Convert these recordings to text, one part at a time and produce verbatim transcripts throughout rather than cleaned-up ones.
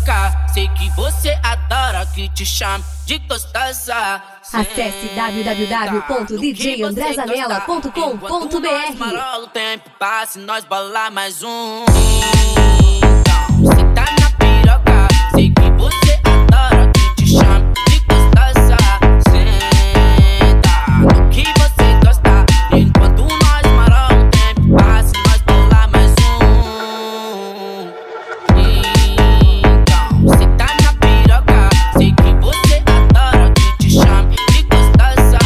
piroca. Sei que você adora que te chame de gostosa. Acesse w w w ponto d j andré zanella ponto com ponto b r. Marola, o tempo passa e nós bolar mais um. Então, cê tá na piroca. Sei que você adora que te chame de gostosa. Senta no que você gosta. Enquanto nós marola, o tempo passa e nós bolar mais um. Então, cê tá na piroca. Sei que você adora que te chame de gostosa.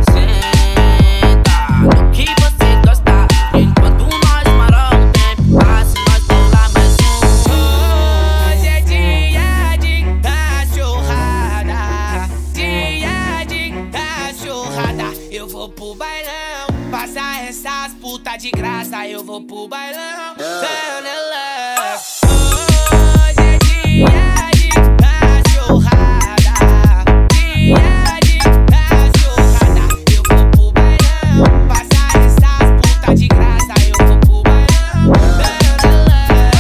Senta no que você gosta. Enquanto nós marola, o tempo passa e nós bolar mais um. Hoje é dia de cachorrada, dia de cachorrada. Eu vou pro bailão, passar essas putas de graça. Eu vou pro bailão, Zanella. Hoje é dia de cachorrada, dia de cachorrada. Eu vou pro bailão, passar essas putas de graça. Eu vou pro bailão, Zanella.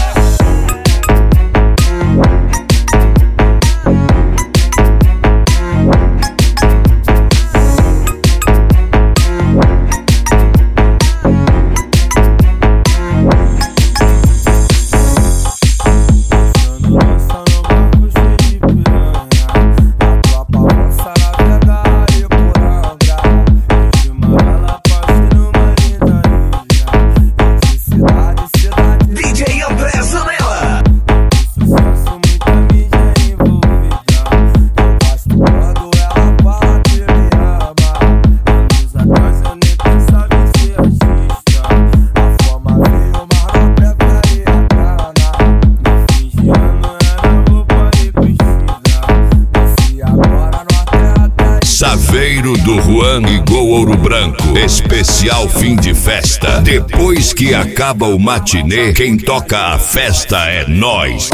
Saveiro do Juan e Gol Ouro Branco. Especial fim de festa. Depois que acaba o matinê, quem toca a festa é nós.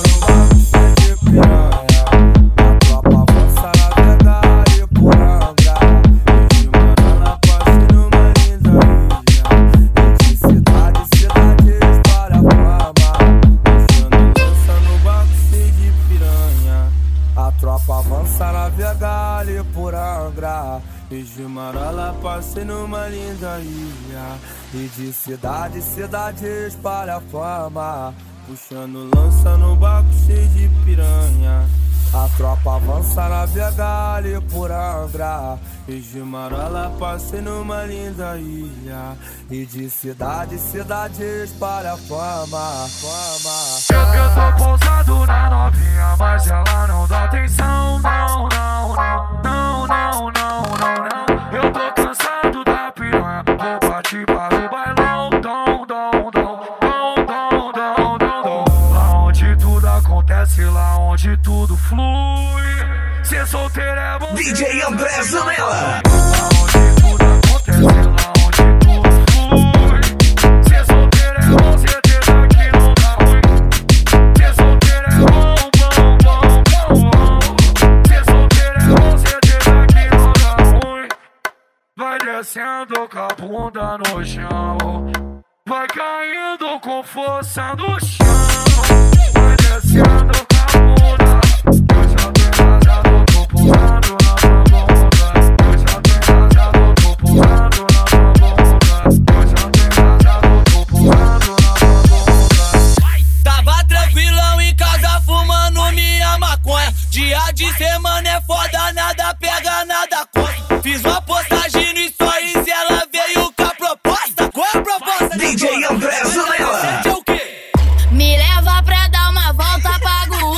E de Marola passei numa linda ilha, e de cidade em cidade espalha a fama, puxando lança no barco cheio de piranha. A tropa avança, navega ali por Angra, e de Marola passei numa linda ilha, e de cidade em cidade espalha a fama, fama. Eu, eu tô pousado na novinha, mas ela não dá atenção, não, não, não, não, não, não, não, não. Eu tô cansado da piranha, vou partir para o bailão, dom, dom, dom, dom, dom, dom, dom, dom. Lá onde tudo acontece, lá onde tudo flui. Ser solteiro é bom. D J André Zanella. Lá onde tudo acontece, lá onde tudo flui. Ser solteiro é bom, certeza que não dá ruim. Ser solteiro é bom, bom, bom, bom, bom. Ser solteiro é bom, certeza que não dá ruim. Vai descendo com a bunda no chão, vai caindo com força no chão. Vai descendo com a bunda. Eu já tô engasado, tô pulando na tua bunda. Eu já tô engasado, tô pulando na tua bunda. Eu já tô engasado, tô pulando na tua bunda. Tava tranquilão em casa fumando minha maconha. Dia de semana é foda, nada pega, nada conta. Fiz uma postagem no stories e ela veio com a proposta. Qual é a proposta? D J André Zanella. É o quê? Me leva pra dar uma volta, pago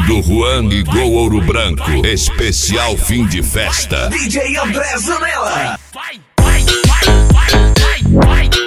do Juan e Gol Ouro Branco. Especial fim de festa. D J André Zanella. Vai, vai, vai, vai, vai, vai.